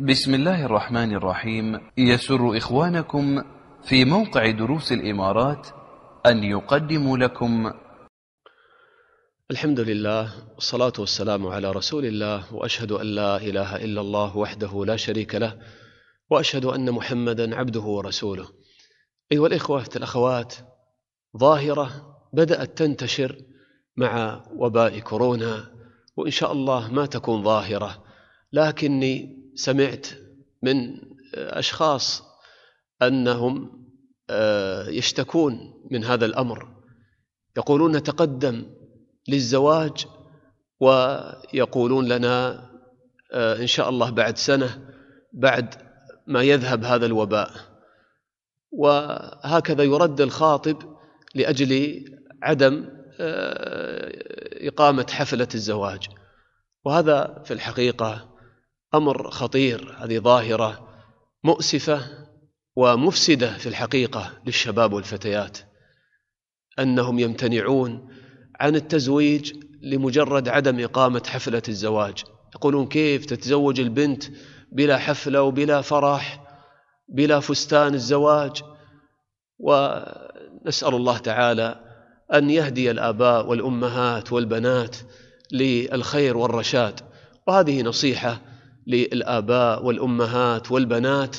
بسم الله الرحمن الرحيم. يسر إخوانكم في موقع دروس الإمارات أن يقدموا لكم الحمد لله والصلاة والسلام على رسول الله، وأشهد أن لا إله إلا الله وحده لا شريك له، وأشهد أن محمدا عبده ورسوله. أيها الإخوة والأخوات، ظاهرة بدأت تنتشر مع وباء كورونا، وإن شاء الله ما تكون ظاهرة، لكني سمعت من أشخاص أنهم يشتكون من هذا الأمر، يقولون نتقدم للزواج ويقولون لنا إن شاء الله بعد سنة بعد ما يذهب هذا الوباء، وهكذا يرد الخاطب لأجل عدم إقامة حفلة الزواج. وهذا في الحقيقة أمر خطير، هذه ظاهرة مؤسفة ومفسدة في الحقيقة للشباب والفتيات، أنهم يمتنعون عن التزويج لمجرد عدم إقامة حفلة الزواج. يقولون كيف تتزوج البنت بلا حفلة وبلا فرح بلا فستان الزواج؟ ونسأل الله تعالى أن يهدي الآباء والأمهات والبنات للخير والرشاد. وهذه نصيحة للآباء والأمهات والبنات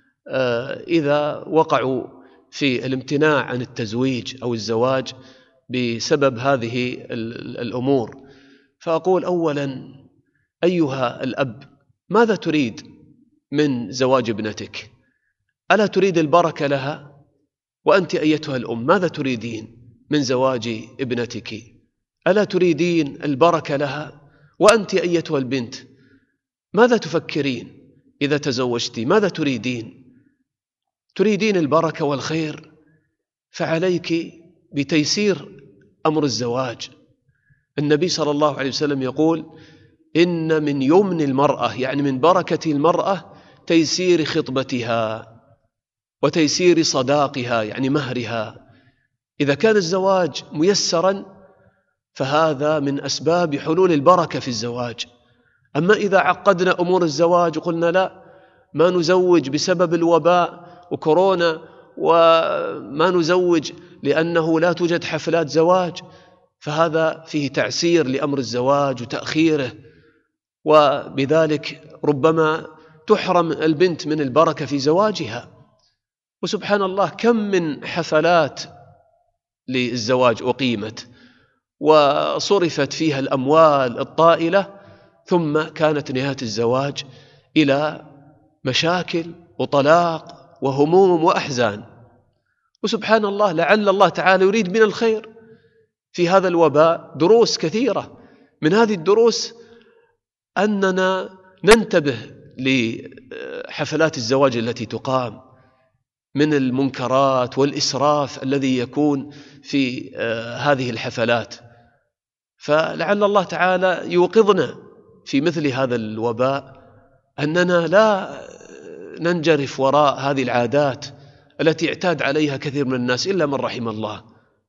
إذا وقعوا في الامتناع عن التزويج أو الزواج بسبب هذه الأمور. فأقول أولا، أيها الأب، ماذا تريد من زواج ابنتك؟ ألا تريد البركة لها؟ وأنت أيتها الأم ماذا تريدين من زواج ابنتك؟ ألا تريدين البركة لها؟ وأنت أيتها البنت ماذا تفكرين إذا تزوجت؟ ماذا تريدين؟ تريدين البركة والخير، فعليك بتيسير أمر الزواج. النبي صلى الله عليه وسلم يقول: إن من يمن المرأة، يعني من بركة المرأة، تيسير خطبتها وتيسير صداقها، يعني مهرها. إذا كان الزواج ميسرا فهذا من أسباب حلول البركة في الزواج. أما إذا عقدنا أمور الزواج وقلنا لا، ما نزوج بسبب الوباء وكورونا، وما نزوج لأنه لا توجد حفلات زواج، فهذا فيه تعسير لأمر الزواج وتأخيره، وبذلك ربما تحرم البنت من البركة في زواجها. وسبحان الله، كم من حفلات للزواج أقيمت وصرفت فيها الأموال الطائلة، ثم كانت نهاية الزواج إلى مشاكل وطلاق وهموم وأحزان. وسبحان الله، لعل الله تعالى يريد من الخير في هذا الوباء دروس كثيرة. من هذه الدروس أننا ننتبه لحفلات الزواج التي تقام، من المنكرات والإسراف الذي يكون في هذه الحفلات. فلعل الله تعالى يوقظنا في مثل هذا الوباء أننا لا ننجرف وراء هذه العادات التي اعتاد عليها كثير من الناس إلا من رحم الله.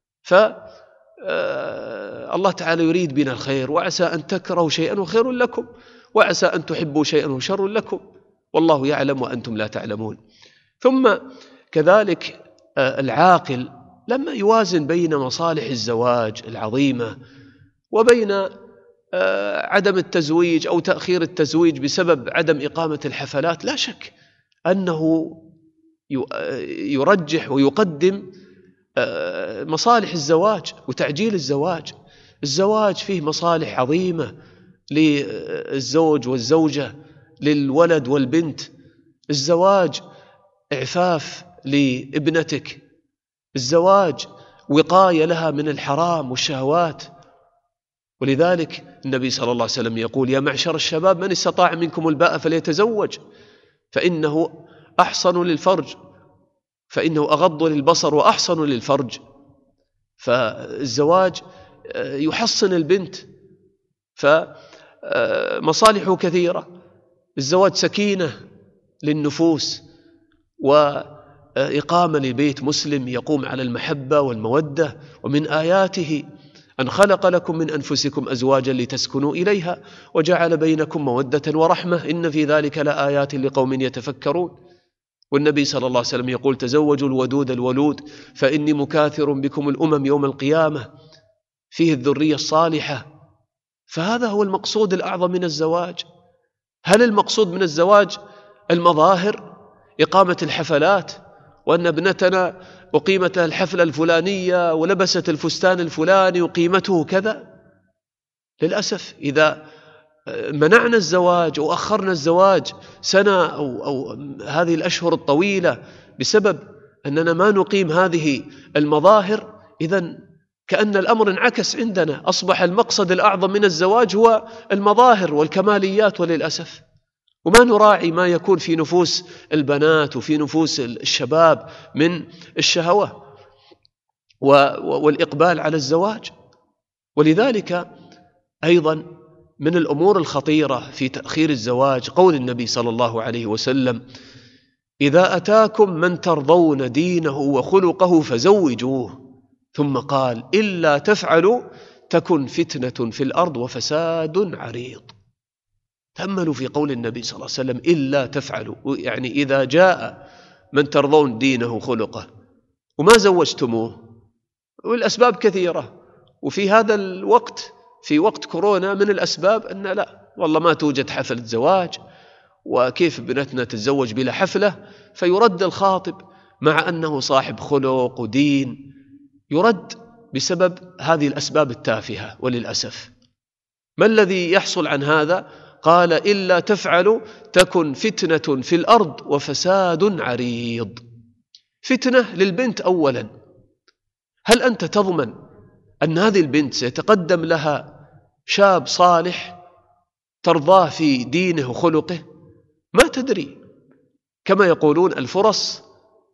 فالله تعالى يريد بنا الخير، وعسى أن تكرهوا شيئا وخير لكم، وعسى أن تحبوا شيئا وشر لكم، والله يعلم وأنتم لا تعلمون. ثم كذلك العاقل لما يوازن بين مصالح الزواج العظيمة وبين عدم التزويج أو تأخير التزويج بسبب عدم إقامة الحفلات، لا شك أنه يرجح ويقدم مصالح الزواج وتعجيل الزواج. الزواج فيه مصالح عظيمة للزوج والزوجة، للولد والبنت. الزواج إعفاف لابنتك، الزواج وقاية لها من الحرام والشهوات. ولذلك النبي صلى الله عليه وسلم يقول: يا معشر الشباب من استطاع منكم الباء فليتزوج فإنه أحصن للفرج، فإنه أغض للبصر وأحصن للفرج. فالزواج يحصن البنت، فمصالحه كثيرة. الزواج سكينة للنفوس، وإقامة لبيت مسلم يقوم على المحبة والمودة. ومن آياته أن خلق لكم من أنفسكم أزواجا لتسكنوا إليها وجعل بينكم مودة ورحمة إن في ذلك لآيات لقوم يتفكرون. والنبي صلى الله عليه وسلم يقول تزوجوا الودود الولود فإني مكاثر بكم الأمم يوم القيامة، فيه الذرية الصالحة. فهذا هو المقصود الأعظم من الزواج. هل المقصود من الزواج المظاهر، إقامة الحفلات، وأن ابنتنا أقيمت الحفلة الفلانية ولبست الفستان الفلاني وقيمته كذا؟ للأسف إذا منعنا الزواج وأخرنا الزواج سنة أو هذه الأشهر الطويلة بسبب أننا ما نقيم هذه المظاهر، إذن كأن الأمر انعكس عندنا، أصبح المقصد الأعظم من الزواج هو المظاهر والكماليات وللأسف، وما نراعي ما يكون في نفوس البنات وفي نفوس الشباب من الشهوة والإقبال على الزواج. ولذلك أيضا من الأمور الخطيرة في تأخير الزواج قول النبي صلى الله عليه وسلم إذا أتاكم من ترضون دينه وخلقه فزوجوه، ثم قال إلا تفعلوا تكن فتنة في الأرض وفساد عريض. تأملوا في قول النبي صلى الله عليه وسلم إلا تفعلوا، يعني إذا جاء من ترضون دينه خلقه وما زوجتموه، والأسباب كثيرة، وفي هذا الوقت في وقت كورونا من الأسباب أن لا والله ما توجد حفلة زواج، وكيف بنتنا تتزوج بلا حفلة، فيرد الخاطب مع أنه صاحب خلق ودين، يرد بسبب هذه الأسباب التافهة. وللأسف ما الذي يحصل عن هذا؟ قال إلا تفعلوا تكن فتنة في الأرض وفساد عريض. فتنة للبنت أولا، هل أنت تضمن أن هذه البنت سيتقدم لها شاب صالح ترضاه في دينه وخلقه؟ ما تدري، كما يقولون الفرص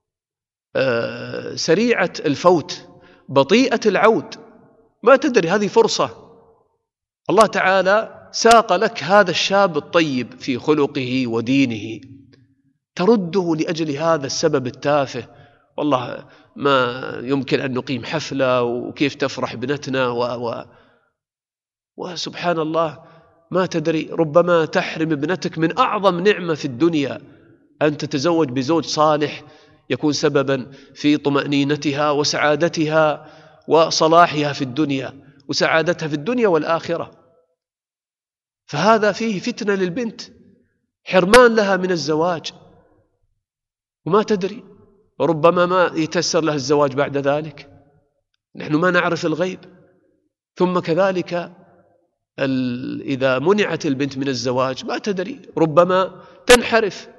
سريعة الفوت بطيئة العود، ما تدري، هذه فرصة الله تعالى ساق لك هذا الشاب الطيب في خلقه ودينه، ترده لأجل هذا السبب التافه، والله ما يمكن أن نقيم حفلة وكيف تفرح بنتنا وسبحان الله ما تدري، ربما تحرم ابنتك من أعظم نعمة في الدنيا، أن تتزوج بزوج صالح يكون سببا في طمأنينتها وسعادتها وصلاحها في الدنيا وسعادتها في الدنيا والآخرة. فهذا فيه فتنة للبنت، حرمان لها من الزواج وما تدري، وربما ما يتسر لها الزواج بعد ذلك، نحن ما نعرف الغيب. ثم كذلك إذا منعت البنت من الزواج ما تدري، ربما تنحرف،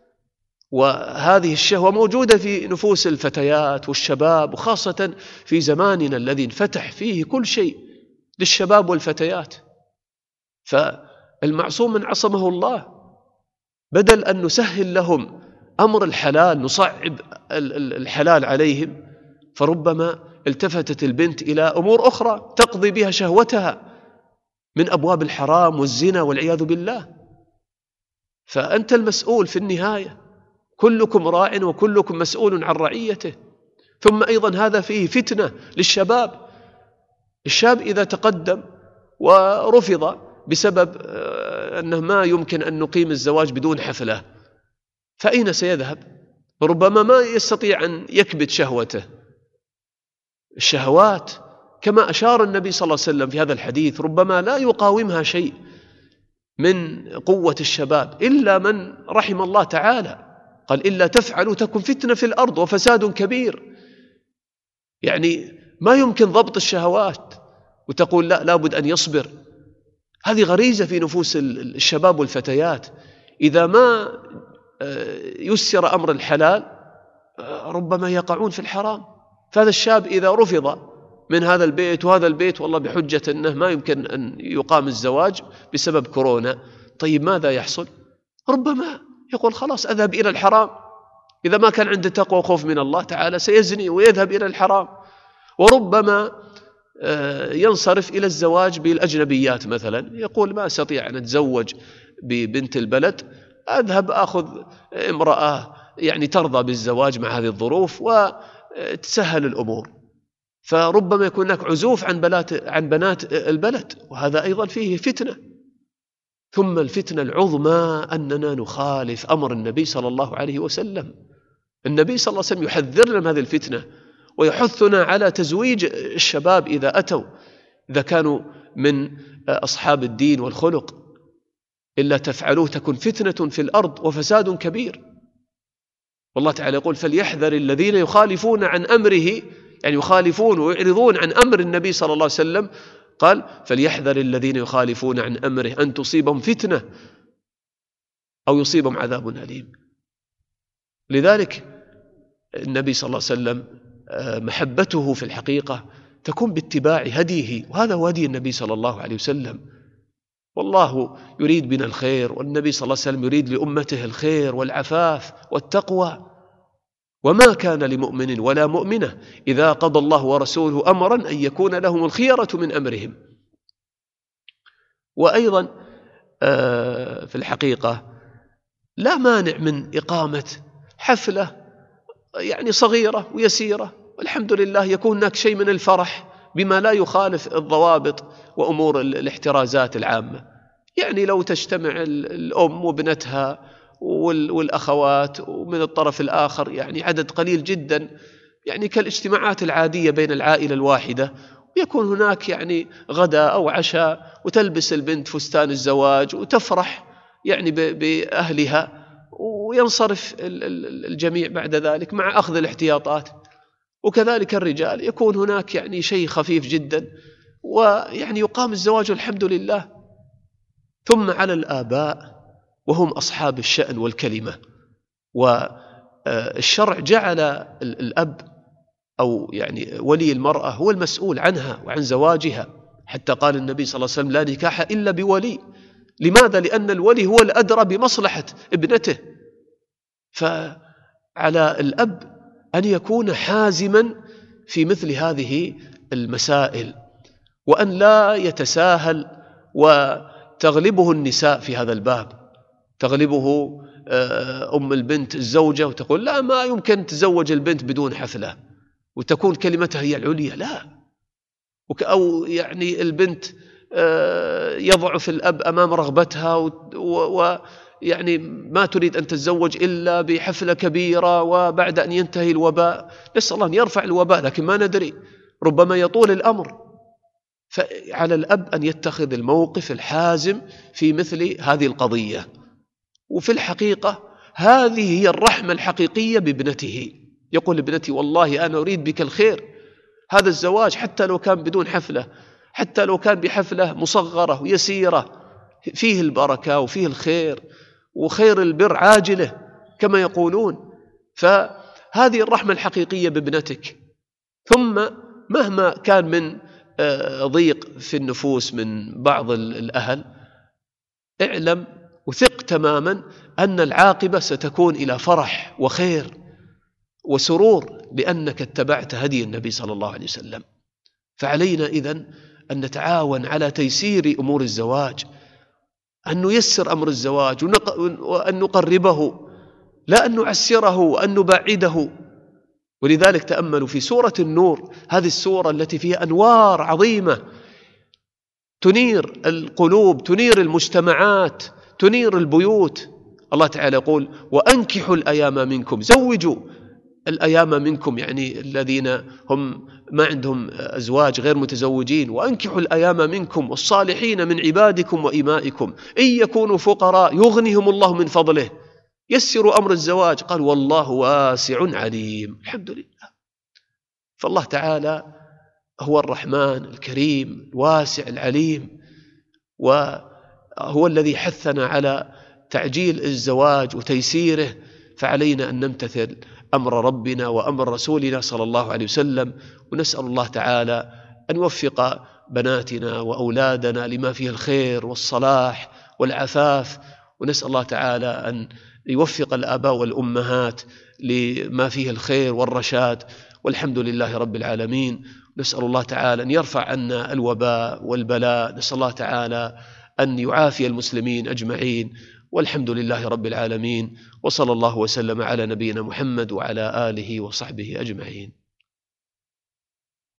وهذه الشهوة موجودة في نفوس الفتيات والشباب، وخاصة في زماننا الذي انفتح فيه كل شيء للشباب والفتيات. فالمعصوم من عصمه الله، بدل أن نسهل لهم أمر الحلال نصعب الحلال عليهم، فربما التفتت البنت إلى أمور أخرى تقضي بها شهوتها من أبواب الحرام والزنا والعياذ بالله. فأنت المسؤول في النهاية، كلكم راع وكلكم مسؤول عن رعيته. ثم أيضا هذا فيه فتنة للشباب، الشاب إذا تقدم ورفض بسبب أنه ما يمكن أن نقيم الزواج بدون حفلة، فأين سيذهب؟ ربما ما يستطيع أن يكبت شهوته. الشهوات كما أشار النبي صلى الله عليه وسلم في هذا الحديث ربما لا يقاومها شيء من قوة الشباب إلا من رحم الله تعالى، قال إلا تفعلوا تكن فتنة في الأرض وفساد كبير. يعني ما يمكن ضبط الشهوات وتقول لا لابد أن يصبر، هذه غريزة في نفوس الشباب والفتيات، إذا ما يسر أمر الحلال ربما يقعون في الحرام. فهذا الشاب إذا رفض من هذا البيت وهذا البيت والله بحجة أنه ما يمكن أن يقام الزواج بسبب كورونا، طيب ماذا يحصل؟ ربما يقول خلاص أذهب إلى الحرام، إذا ما كان عنده تقوى وخوف من الله تعالى سيزني ويذهب إلى الحرام. وربما ينصرف إلى الزواج بالأجنبيات مثلا، يقول ما أستطيع أن أتزوج ببنت البلد، أذهب أخذ امرأة يعني ترضى بالزواج مع هذه الظروف وتسهل الأمور. فربما يكون هناك عزوف عن بنات البلد، وهذا أيضا فيه فتنة. ثم الفتنة العظمى أننا نخالف أمر النبي صلى الله عليه وسلم. النبي صلى الله عليه وسلم يحذرنا من هذه الفتنة ويحثنا على تزويج الشباب إذا كانوا من أصحاب الدين والخلق. إلا تفعلوه تكن فتنة في الأرض وفساد كبير. والله تعالى يقول فليحذر الذين يخالفون عن أمره، يعني يخالفون ويعرضون عن أمر النبي صلى الله عليه وسلم. قال فليحذر الذين يخالفون عن أمره أن تصيبهم فتنة أو يصيبهم عذاب أليم. لذلك النبي صلى الله عليه وسلم محبته في الحقيقة تكون باتباع هديه، وهذا هو هدي النبي صلى الله عليه وسلم. والله يريد بنا الخير، والنبي صلى الله عليه وسلم يريد لأمته الخير والعفاف والتقوى. وما كان لمؤمن ولا مؤمنة إذا قضى الله ورسوله أمرا أن يكون لهم الخيرة من أمرهم. وأيضا في الحقيقة لا مانع من إقامة حفلة يعني صغيرة ويسيرة، والحمد لله يكون هناك شيء من الفرح بما لا يخالف الضوابط وأمور الاحترازات العامة. يعني لو تجتمع الأم وابنتها والأخوات ومن الطرف الآخر يعني عدد قليل جدا، يعني كالاجتماعات العادية بين العائلة الواحدة، ويكون هناك يعني غداء أو عشاء، وتلبس البنت فستان الزواج وتفرح يعني بأهلها، وينصرف الجميع بعد ذلك مع أخذ الاحتياطات. وكذلك الرجال يكون هناك يعني شيء خفيف جدا، ويعني يقام الزواج الحمد لله. ثم على الآباء وهم أصحاب الشأن والكلمة، والشرع جعل الأب أو يعني ولي المرأة هو المسؤول عنها وعن زواجها، حتى قال النبي صلى الله عليه وسلم لا نكاح إلا بولي. لماذا؟ لأن الولي هو الأدرى بمصلحة ابنته. فعلى الأب أن يكون حازما في مثل هذه المسائل، وأن لا يتساهل وتغلبه النساء في هذا الباب. تغلبه أم البنت الزوجة وتقول لا ما يمكن تزوج البنت بدون حفلة، وتكون كلمتها هي العليا. لا، أو يعني البنت يضعف الأب أمام رغبتها ويعني ما تريد أن تتزوج إلا بحفلة كبيرة وبعد أن ينتهي الوباء. نسأل الله أن يرفع الوباء، لكن ما ندري ربما يطول الأمر. فعلى الأب أن يتخذ الموقف الحازم في مثل هذه القضية. وفي الحقيقة هذه هي الرحمة الحقيقية بابنته. يقول ابنتي والله أنا أريد بك الخير، هذا الزواج حتى لو كان بدون حفلة، حتى لو كان بحفلة مصغرة ويسيرة، فيه البركة وفيه الخير وخير البر عاجله كما يقولون. فهذه الرحمة الحقيقية بابنتك. ثم مهما كان من ضيق في النفوس من بعض الأهل، اعلم وثق تماما أن العاقبة ستكون إلى فرح وخير وسرور لأنك اتبعت هدي النبي صلى الله عليه وسلم. فعلينا إذن أن نتعاون على تيسير أمور الزواج، أن نيسر أمر الزواج وأن نقربه لا أن نعسره وأن نبعده. ولذلك تأملوا في سورة النور، هذه السورة التي فيها أنوار عظيمة تنير القلوب، تنير المجتمعات، تنير البيوت. الله تعالى يقول وأنكحوا الأيام منكم، زوجوا الأيام منكم، يعني الذين هم ما عندهم أزواج غير متزوجين، وأنكحوا الأيام منكم والصالحين من عبادكم وإمائكم إن يكونوا فقراء يغنيهم الله من فضله. يسروا أمر الزواج. قال والله واسع عليم. الحمد لله. فالله تعالى هو الرحمن الكريم الواسع العليم، وهو الذي حثنا على تعجيل الزواج وتيسيره. فعلينا أن نمتثل أمر ربنا وأمر رسولنا صلى الله عليه وسلم، ونسأل الله تعالى أن يوفق بناتنا وأولادنا لما فيه الخير والصلاح والعفاف، ونسأل الله تعالى أن يوفق الآباء والأمهات لما فيه الخير والرشاد، والحمد لله رب العالمين. نسأل الله تعالى أن يرفع عنا الوباء والبلاء، نسأل الله تعالى أن يعافي المسلمين أجمعين، والحمد لله رب العالمين. وصلى الله وسلم على نبينا محمد وعلى آله وصحبه أجمعين.